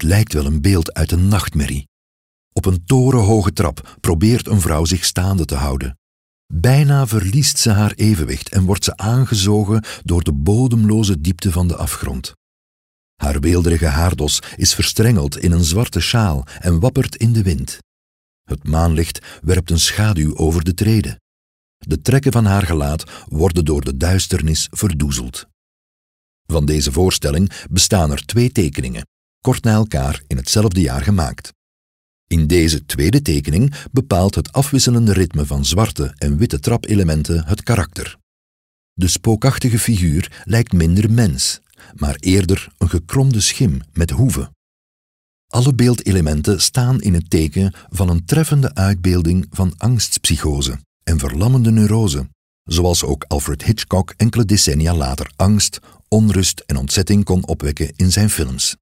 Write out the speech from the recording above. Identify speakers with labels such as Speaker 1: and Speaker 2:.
Speaker 1: Het lijkt wel een beeld uit een nachtmerrie. Op een torenhoge trap probeert een vrouw zich staande te houden. Bijna verliest ze haar evenwicht en wordt ze aangezogen door de bodemloze diepte van de afgrond. Haar weelderige haardos is verstrengeld in een zwarte sjaal en wappert in de wind. Het maanlicht werpt een schaduw over de treden. De trekken van haar gelaat worden door de duisternis verdoezeld. Van deze voorstelling bestaan er 2 tekeningen, kort na elkaar in hetzelfde jaar gemaakt. In deze tweede tekening bepaalt het afwisselende ritme van zwarte en witte trapelementen het karakter. De spookachtige figuur lijkt minder mens, maar eerder een gekromde schim met hoeven. Alle beeldelementen staan in het teken van een treffende uitbeelding van angstpsychose en verlammende neurose, zoals ook Alfred Hitchcock enkele decennia later angst, onrust en ontzetting kon opwekken in zijn films.